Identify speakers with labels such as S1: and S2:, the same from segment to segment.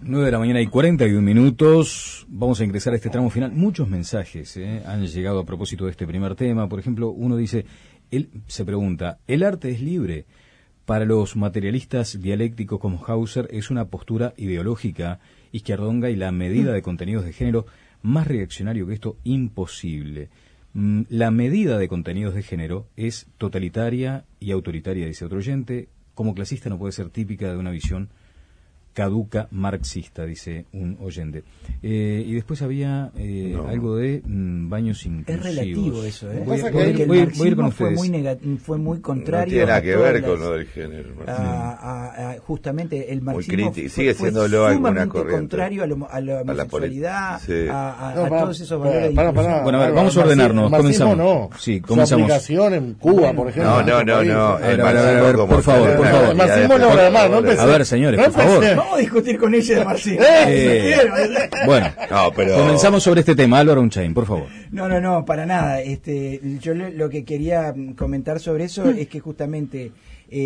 S1: 9 de la mañana y 41 minutos. Vamos a ingresar a este tramo final. Muchos mensajes han llegado a propósito de este primer tema. Por ejemplo, uno dice, él se pregunta, ¿el arte es libre? Para los materialistas dialécticos como Hauser es una postura ideológica izquierdonga y la medida de contenidos de género más reaccionario que esto, imposible. La medida de contenidos de género es totalitaria y autoritaria, dice otro oyente. Como clasista no puede ser típica de una visión caduca marxista, dice un oyente. Y después había algo de baños inclusivos.
S2: Es relativo eso, ¿eh?
S1: Voy a ir con ustedes.
S2: Fue muy contrario.
S3: No tiene nada que ver con lo del género.
S2: Justamente el marxismo
S3: sigue siéndolo alguna corriente.
S2: Contrario a la homosexualidad,
S3: sí.
S2: a todos esos valores.
S1: Bueno, a ver, vamos a ordenarnos. Comenzamos. No. Sí, comenzamos.
S4: Su aplicación en Cuba, por ejemplo.
S3: No.
S1: A ver, por favor.
S4: El marxismo no, además, no empecé.
S1: A ver, señores, por favor.
S2: Vamos a discutir con ella de marxismo.
S1: Bueno, comenzamos sobre este tema. Álvaro Unchain, por favor.
S2: No, para nada. Yo lo que quería comentar sobre eso es que justamente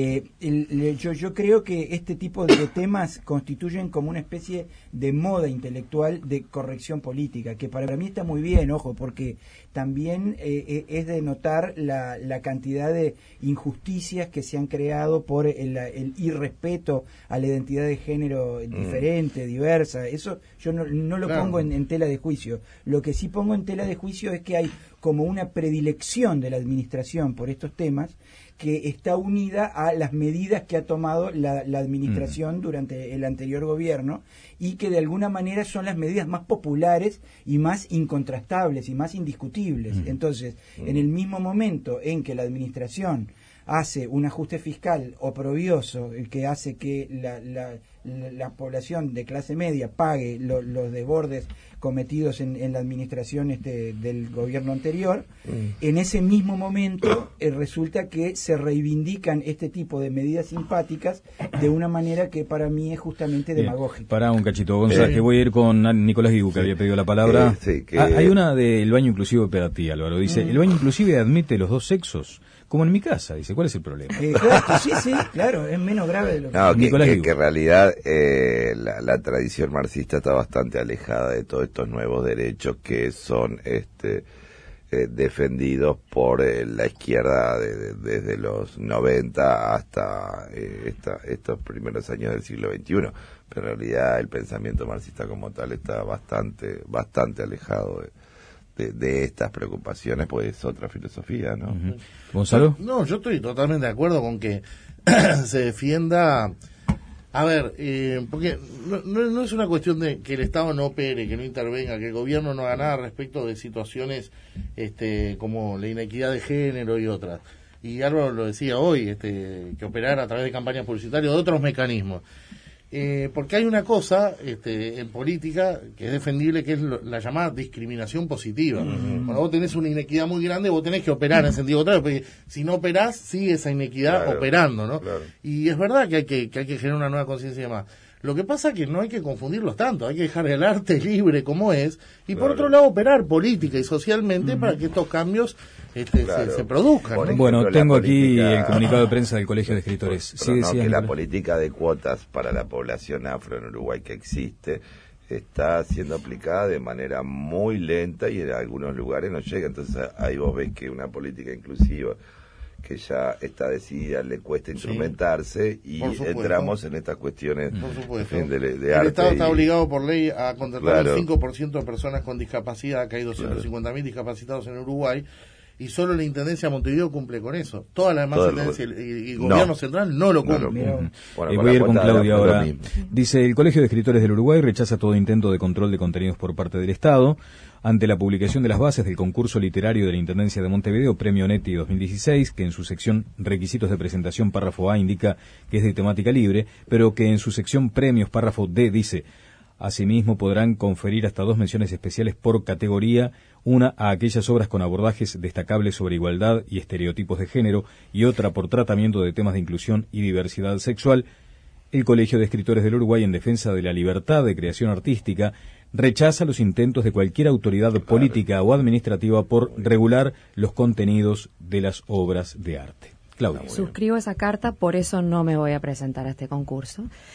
S2: yo creo que este tipo de temas constituyen como una especie de moda intelectual de corrección política, que para mí está muy bien, ojo, porque también es de notar la cantidad de injusticias que se han creado por el irrespeto a la identidad de género diferente, diversa. Eso yo no lo pongo en tela de juicio. Lo que sí pongo en tela de juicio es que hay como una predilección de la administración por estos temas que está unida a las medidas que ha tomado la administración durante el anterior gobierno y que de alguna manera son las medidas más populares y más incontrastables y más indiscutibles. Entonces, en el mismo momento en que la administración hace un ajuste fiscal oprobioso que hace que la población de clase media pague los desbordes cometidos en la administración del gobierno anterior, en ese mismo momento resulta que se reivindican este tipo de medidas simpáticas de una manera que para mí es justamente demagógica.
S1: Para un cachito, González, que voy a ir con Nicolás Guigu, que había pedido la palabra. Hay una del baño inclusivo para ti, Álvaro. Dice, el baño inclusive admite los dos sexos, como en mi casa. Dice, ¿cuál es el problema?
S2: Claro, es menos grave de lo que...
S1: Nicolás Guigu.
S3: Que en realidad la tradición marxista está bastante alejada de todos estos nuevos derechos que son defendidos por la izquierda desde los 90 hasta estos primeros años del siglo XXI. Pero en realidad el pensamiento marxista como tal está bastante alejado de estas preocupaciones, pues es otra filosofía, ¿no?
S1: ¿Gonzalo?
S4: No, yo estoy totalmente de acuerdo con que se defienda. A ver, porque no es una cuestión de que el Estado no opere, que no intervenga, que el gobierno no haga nada respecto de situaciones como la inequidad de género y otras. Y Álvaro lo decía hoy, que operar a través de campañas publicitarias o de otros mecanismos. Porque hay una cosa en política que es defendible, que es la llamada discriminación positiva. Cuando vos tenés una inequidad muy grande, vos tenés que operar en sentido contrario, porque si no operás, sigue esa inequidad operando, ¿no? Claro. Y es verdad que hay que generar una nueva conciencia y demás. Lo que pasa es que no hay que confundirlos tanto, hay que dejar el arte libre como es, y por otro lado operar política y socialmente para que estos cambios se produzcan, ¿no?
S3: Ejemplo,
S1: bueno, tengo aquí el comunicado de prensa del Colegio de Escritores.
S3: Que la política de cuotas para la población afro en Uruguay que existe está siendo aplicada de manera muy lenta y en algunos lugares no llega. Entonces ahí vos ves que una política inclusiva que ya está decidida le cuesta instrumentarse y entramos en estas cuestiones de arte.
S4: El Estado está obligado por ley a contratar el 5% de personas con discapacidad, que hay 250.000 discapacitados en Uruguay, y solo la Intendencia de Montevideo cumple con eso. Todas las demás intendencias y el gobierno central no lo cumplen.
S1: Voy a ir con Claudia ahora. Dice, el Colegio de Escritores del Uruguay rechaza todo intento de control de contenidos por parte del Estado. Ante la publicación de las bases del concurso literario de la Intendencia de Montevideo, Premio Neti 2016, que en su sección Requisitos de presentación, párrafo A, indica que es de temática libre, pero que en su sección Premios, párrafo D, dice: asimismo podrán conferir hasta 2 menciones especiales por categoría, una a aquellas obras con abordajes destacables sobre igualdad y estereotipos de género, y otra por tratamiento de temas de inclusión y diversidad sexual. El Colegio de Escritores del Uruguay, en defensa de la libertad de creación artística, rechaza los intentos de cualquier autoridad política o administrativa por regular los contenidos de las obras de arte. Claudia.
S5: Suscribo esa carta, por eso no me voy a presentar a este concurso.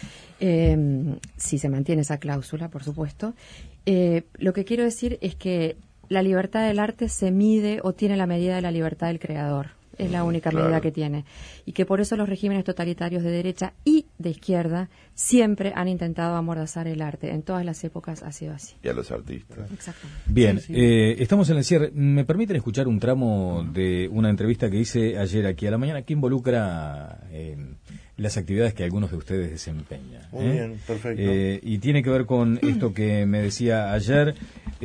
S5: si se mantiene esa cláusula, por supuesto. Lo que quiero decir es que la libertad del arte se mide o tiene la medida de la libertad del creador. Es la única medida que tiene. Y que por eso los regímenes totalitarios de derecha y de izquierda siempre han intentado amordazar el arte. En todas las épocas ha sido así.
S3: Y a los artistas.
S5: Exactamente.
S1: Bien, estamos en el cierre. ¿Me permiten escuchar un tramo de una entrevista que hice ayer aquí a la mañana que involucra las actividades que algunos de ustedes desempeñan?
S4: Muy bien, perfecto.
S1: Y tiene que ver con esto que me decía ayer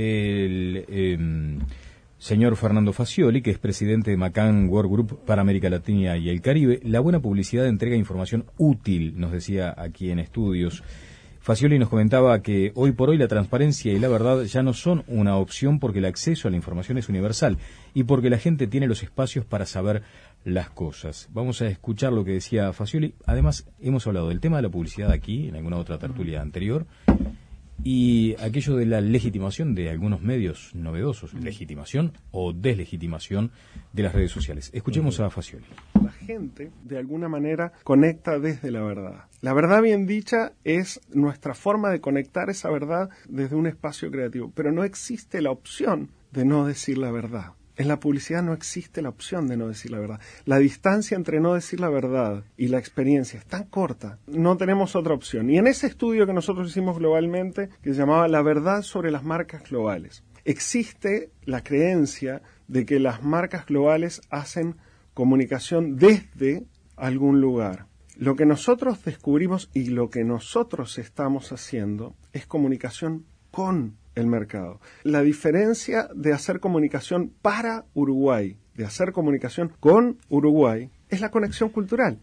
S1: el señor Fernando Facioli, que es presidente de McCann World Group para América Latina y el Caribe. La buena publicidad entrega información útil, nos decía aquí en estudios. Facioli nos comentaba que hoy por hoy la transparencia y la verdad ya no son una opción porque el acceso a la información es universal y porque la gente tiene los espacios para saber las cosas. Vamos a escuchar lo que decía Facioli. Además, hemos hablado del tema de la publicidad aquí, en alguna otra tertulia anterior, y aquello de la legitimación de algunos medios novedosos, legitimación o deslegitimación de las redes sociales. Escuchemos a Facioli.
S6: La gente, de alguna manera, conecta desde la verdad. La verdad bien dicha es nuestra forma de conectar esa verdad desde un espacio creativo, pero no existe la opción de no decir la verdad. En la publicidad no existe la opción de no decir la verdad. La distancia entre no decir la verdad y la experiencia es tan corta. No tenemos otra opción. Y en ese estudio que nosotros hicimos globalmente, que se llamaba La verdad sobre las marcas globales, existe la creencia de que las marcas globales hacen comunicación desde algún lugar. Lo que nosotros descubrimos y lo que nosotros estamos haciendo es comunicación con el mercado. La diferencia de hacer comunicación para Uruguay, de hacer comunicación con Uruguay, es la conexión cultural.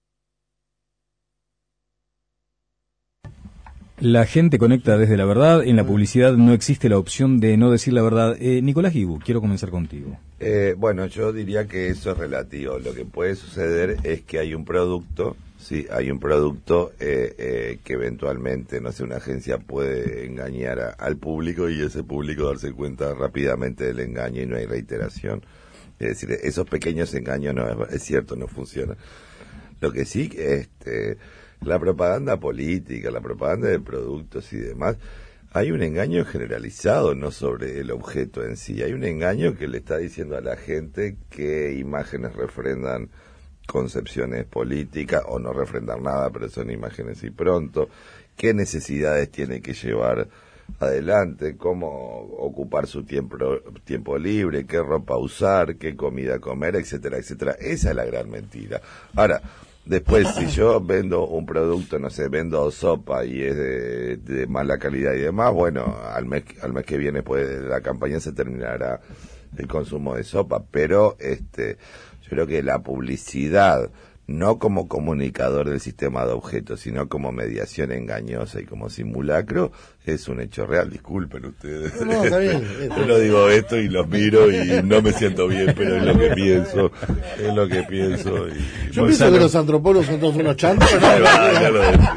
S1: La gente conecta desde la verdad. En la publicidad no existe la opción de no decir la verdad. Nicolás Guibu, quiero comenzar contigo.
S3: Bueno, yo diría que eso es relativo. Lo que puede suceder es que hay un producto, sí, hay un producto que eventualmente, no sé, una agencia puede engañar al público y ese público darse cuenta rápidamente del engaño y no hay reiteración. Es decir, esos pequeños engaños no es cierto, no funcionan. Lo que sí, la propaganda política, la propaganda de productos y demás, hay un engaño generalizado, no sobre el objeto en sí. Hay un engaño que le está diciendo a la gente qué imágenes refrendan concepciones políticas o no refrendan nada, pero son imágenes y pronto, qué necesidades tiene que llevar adelante, cómo ocupar su tiempo libre, qué ropa usar, qué comida comer, etcétera, etcétera. Esa es la gran mentira. Ahora, después, si yo vendo un producto, no sé, vendo sopa y es de mala calidad y demás, bueno, al mes que viene, después de la campaña, se terminará el consumo de sopa. Pero yo creo que la publicidad, no como comunicador del sistema de objetos, sino como mediación engañosa y como simulacro, es un hecho real. Disculpen ustedes.
S4: No, está bien.
S3: Yo lo digo esto y los miro y no me siento bien, pero es lo que pienso. Es lo que pienso. Y
S4: yo pienso que los antropólogos son todos unos chantos.
S3: Ya lo decidí.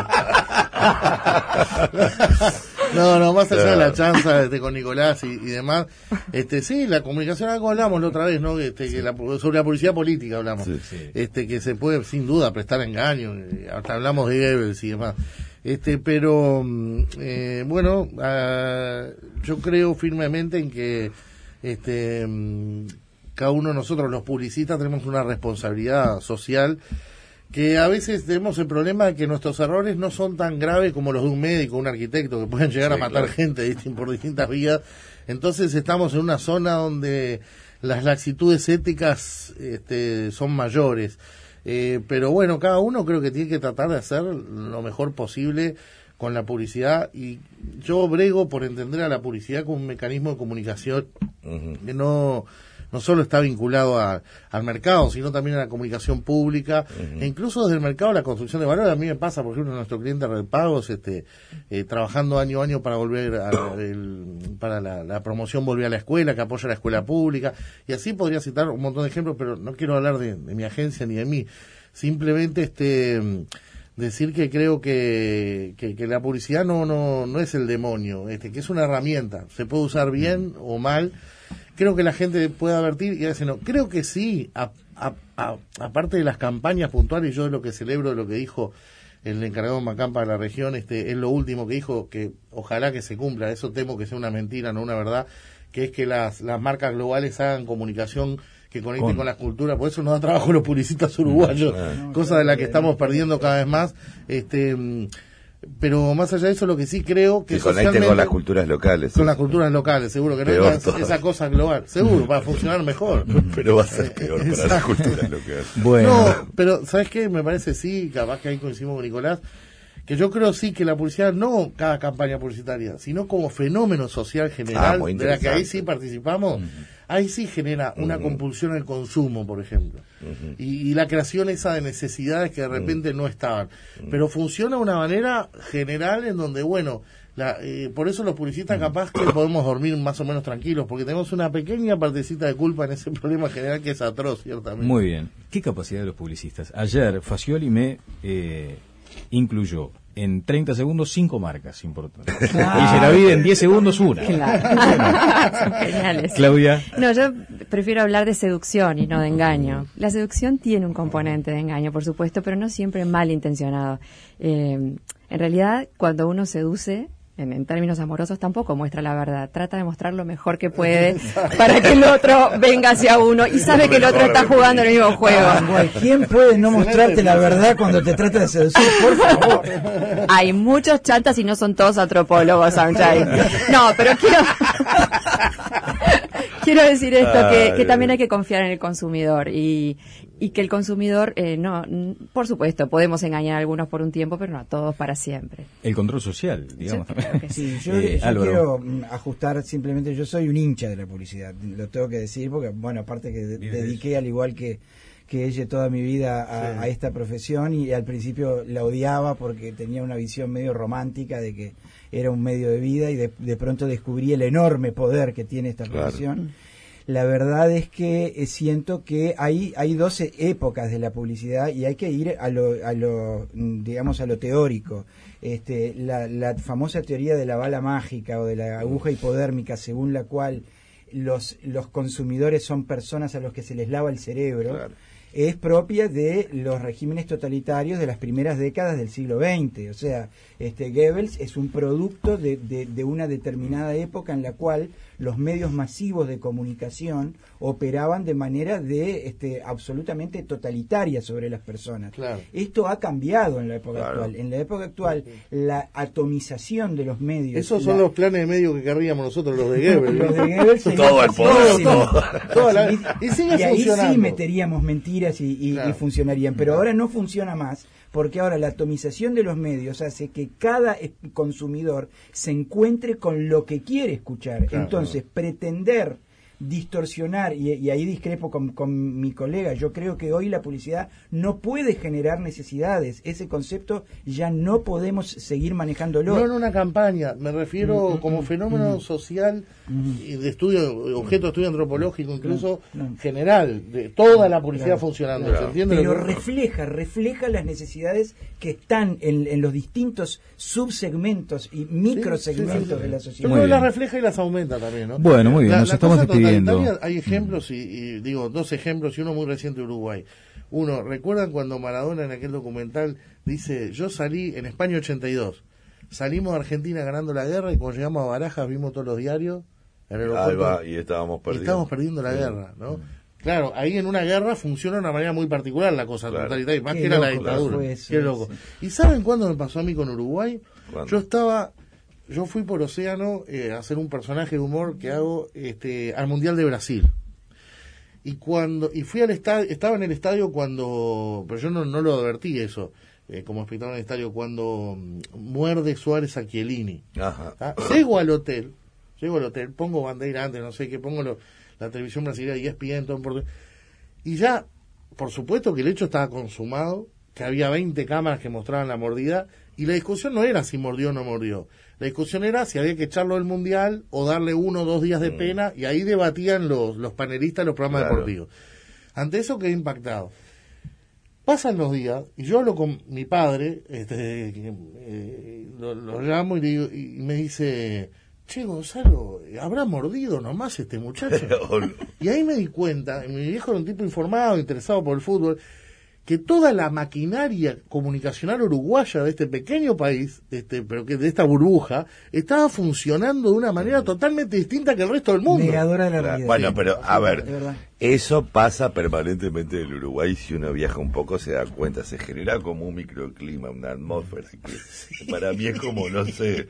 S4: No, más allá de la chanza con Nicolás y demás, sí, la comunicación, algo hablamos la otra vez, ¿no? Sobre la publicidad política hablamos,
S3: sí.
S4: Que se puede sin duda prestar engaño, hasta hablamos de Goebbels y demás, pero bueno, yo creo firmemente en que cada uno de nosotros, los publicistas, tenemos una responsabilidad social, que a veces tenemos el problema de que nuestros errores no son tan graves como los de un médico, un arquitecto, que pueden llegar a matar gente por distintas vías. Entonces estamos en una zona donde las laxitudes éticas son mayores. Pero bueno, cada uno creo que tiene que tratar de hacer lo mejor posible con la publicidad, y yo brego por entender a la publicidad como un mecanismo de comunicación que no solo está vinculado al mercado, sino también a la comunicación pública, e incluso desde el mercado a la construcción de valor. A mí me pasa, por ejemplo, nuestro cliente Red Pagos, trabajando año a año para volver para la promoción Volver a la Escuela, que apoya a la escuela pública, y así podría citar un montón de ejemplos, pero no quiero hablar de mi agencia ni de mí, simplemente decir que creo que la publicidad no es el demonio, que es una herramienta, se puede usar bien o mal. Creo que la gente puede advertir y a veces no. Creo que sí, aparte de las campañas puntuales, yo de lo que celebro, de lo que dijo el encargado de Macampa de la región, es lo último que dijo, que ojalá que se cumpla, eso temo que sea una mentira, no una verdad, que es que las marcas globales hagan comunicación que conecte con las culturas, por eso nos da trabajo los publicistas uruguayos, cosa de la que estamos perdiendo cada vez más, pero más allá de eso, lo que sí creo que
S3: conecten con las culturas locales.
S4: Con las culturas locales, seguro que no es esa cosa global, seguro, para funcionar mejor.
S3: Pero va a ser peor para las culturas locales.
S4: Bueno. No, pero ¿sabes qué? Me parece sí, capaz que ahí coincidimos con Nicolás, que yo creo sí que la publicidad, no cada campaña publicitaria, sino como fenómeno social general, de la que ahí sí participamos, ahí sí genera una compulsión al consumo, por ejemplo, y la creación esa de necesidades que de repente no estaban, pero funciona de una manera general en donde, bueno, por eso los publicistas capaz que podemos dormir más o menos tranquilos, porque tenemos una pequeña partecita de culpa en ese problema general que es atroz, ciertamente.
S1: Muy bien. ¿Qué capacidad de los publicistas? Ayer Facioli me incluyó en 30 segundos 5 marcas importantes. Y Geravide en 10 segundos una.
S5: Claro. Son geniales.
S1: Claudia.
S5: No, yo prefiero hablar de seducción y no de engaño. La seducción tiene un componente de engaño, por supuesto, pero no siempre malintencionado. En realidad, cuando uno seduce, en términos amorosos, tampoco muestra la verdad. Trata de mostrar lo mejor que puede para que el otro venga hacia uno y sabe que el otro está jugando el mismo juego.
S2: ¿Quién puede no mostrarte la verdad cuando te trata de seducir? Por favor.
S5: Hay muchos chantas y no son todos antropólogos, Sunshine. No, pero quiero decir esto, que también hay que confiar en el consumidor y que el consumidor, por supuesto, podemos engañar a algunos por un tiempo, pero no a todos para siempre.
S1: El control social, digamos.
S2: Sí, yo quiero ajustar simplemente, yo soy un hincha de la publicidad, lo tengo que decir, porque, bueno, aparte que dediqué al igual que ella toda mi vida a esta profesión, y al principio la odiaba porque tenía una visión medio romántica de que era un medio de vida, y de pronto descubrí el enorme poder que tiene esta profesión. Claro. La verdad es que siento que hay 12 épocas de la publicidad y hay que ir a lo digamos, a lo teórico. La famosa teoría de la bala mágica o de la aguja hipodérmica, según la cual los consumidores son personas a los que se les lava el cerebro. Claro. Es propia de los regímenes totalitarios de las primeras décadas del siglo XX. O sea, Goebbels es un producto de una determinada época en la cual los medios masivos de comunicación operaban de manera absolutamente totalitaria sobre las personas. Claro. Esto ha cambiado en la época actual. En la época actual, la atomización de los medios...
S4: Esos son los planes de medios que querríamos nosotros, los de Goebbels.
S2: Los de Goebbels
S3: todo el poder.
S2: Y sigue funcionando. Ahí sí meteríamos mentiras y funcionarían, pero ahora no funciona más, porque ahora la atomización de los medios hace que cada consumidor se encuentre con lo que quiere escuchar. Claro. Entonces, pretender distorsionar, y ahí discrepo con mi colega, yo creo que hoy la publicidad no puede generar necesidades, ese concepto ya no podemos seguir manejándolo.
S4: No en una campaña, me refiero como fenómeno social y de estudio, objeto de estudio antropológico incluso general, de toda la publicidad funcionando. ¿Se entiende?
S2: Pero refleja las necesidades que están en los distintos subsegmentos y microsegmentos de la sociedad.
S4: Pero las refleja y las aumenta también, ¿no?
S1: Bueno, muy bien, nos estamos despidiendo.
S4: Hay ejemplos, y digo, 2 ejemplos y uno muy reciente de Uruguay. Uno, ¿recuerdan cuando Maradona en aquel documental dice, yo salí en España 82, salimos de Argentina ganando la guerra y cuando llegamos a Barajas vimos todos los diarios en el aeropuerto,
S3: y estábamos
S4: perdiendo la guerra, ¿no? Claro, ahí en una guerra funciona de una manera muy particular la cosa totalitaria, más que era la dictadura. Qué loco. ¿Y saben cuándo me pasó a mí con Uruguay? ¿Cuándo? Yo fui por Océano a hacer un personaje de humor que hago al Mundial de Brasil. Y fui al estadio, estaba en el estadio pero yo no lo advertí eso, como espectador en el estadio, cuando muerde Suárez a Chiellini. Ajá. Llego al hotel, pongo bandera antes, no sé qué, pongo la televisión brasileña y ESPN, todo en portugués. Y ya, por supuesto que el hecho estaba consumado, que había 20 cámaras que mostraban la mordida, y la discusión no era si mordió o no mordió. La discusión era si había que echarlo del Mundial o darle 1 o 2 días de pena, y ahí debatían los panelistas de los programas deportivos. Ante eso quedé impactado. Pasan los días, y yo hablo con mi padre, lo llamo y le digo, y me dice, che, Gonzalo, ¿habrá mordido nomás este muchacho? Y ahí me di cuenta, mi viejo era un tipo informado, interesado por el fútbol, que toda la maquinaria comunicacional uruguaya de este pequeño país, pero que de esta burbuja, estaba funcionando de una manera totalmente distinta que el resto del mundo.
S2: Negadora de la realidad.
S3: Bueno, pero a ver, eso pasa permanentemente en el Uruguay. Si uno viaja un poco se da cuenta, se genera como un microclima, una atmósfera, así que para mí es como, no sé,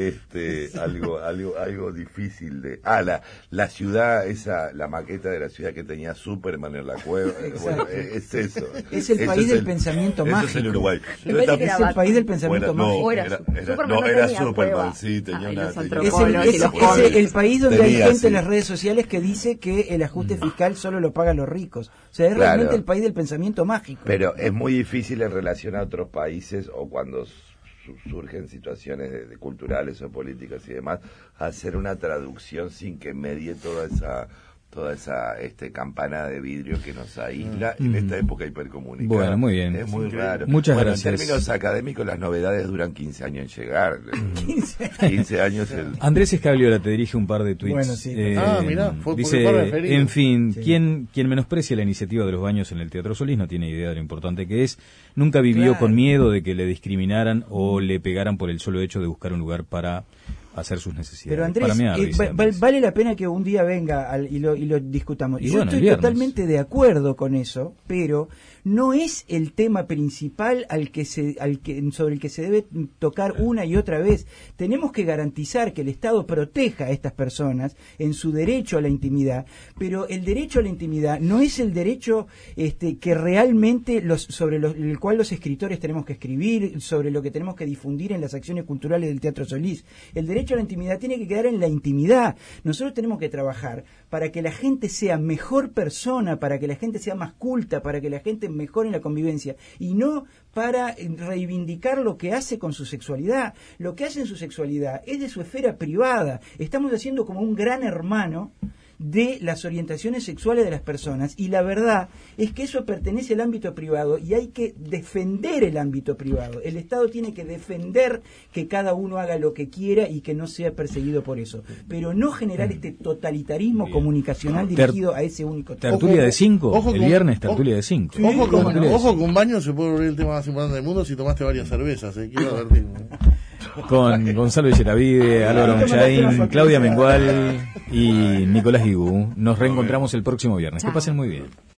S3: algo difícil de... la ciudad, la maqueta de la ciudad que tenía Superman en la cueva, bueno, es eso.
S2: Es el país del pensamiento mágico.
S3: Eso es el Uruguay.
S2: Es el país del pensamiento mágico.
S3: Era Superman, sí, tenía una...
S2: Es el país donde hay gente en las redes sociales que dice que el ajuste fiscal solo lo pagan los ricos. O sea, es realmente el país del pensamiento mágico.
S3: Pero es muy difícil en relación a otros países o cuando surgen situaciones de culturales o políticas y demás, hacer una traducción sin que medie toda esa campana de vidrio que nos aísla en esta época hipercomunicada.
S1: Bueno, muy bien.
S3: Es muy raro.
S1: Muchas gracias.
S3: En términos académicos, las novedades duran 15 años en llegar. 15 años.
S1: Andrés Escabliola te dirige un par de tweets.
S2: Bueno, sí.
S4: Mirá,
S1: dice, en fin, quien menosprecia la iniciativa de los baños en el Teatro Solís no tiene idea de lo importante que es. Nunca vivió con miedo de que le discriminaran o le pegaran por el solo hecho de buscar un lugar para hacer sus necesidades.
S2: Pero Andrés, vale la pena que un día venga y lo discutamos. Yo estoy totalmente de acuerdo con eso, pero no es el tema principal sobre el que se debe tocar una y otra vez. Tenemos que garantizar que el Estado proteja a estas personas en su derecho a la intimidad, pero el derecho a la intimidad no es el derecho que realmente sobre el cual los escritores tenemos que escribir, sobre lo que tenemos que difundir en las acciones culturales del Teatro Solís. El derecho a la intimidad tiene que quedar en la intimidad. Nosotros tenemos que trabajar para que la gente sea mejor persona, para que la gente sea más culta, para que la gente mejore en la convivencia, y no para reivindicar lo que hace con su sexualidad. Lo que hace en su sexualidad es de su esfera privada. Estamos haciendo como un gran hermano de las orientaciones sexuales de las personas, y la verdad es que eso pertenece al ámbito privado y hay que defender el ámbito privado. El Estado tiene que defender que cada uno haga lo que quiera y que no sea perseguido por eso, pero no generar este totalitarismo comunicacional dirigido a ese único tema.
S1: Tertulia de 5, el viernes tertulia de 5.
S4: Ojo con baño se puede volver el tema más importante del mundo si tomaste varias cervezas, quiero advertir.
S1: Con Gonzalo Villatavide, Álvaro Muchaín, Claudia Mengual y Nicolás Guigú. Nos reencontramos el próximo viernes. Que pasen muy bien.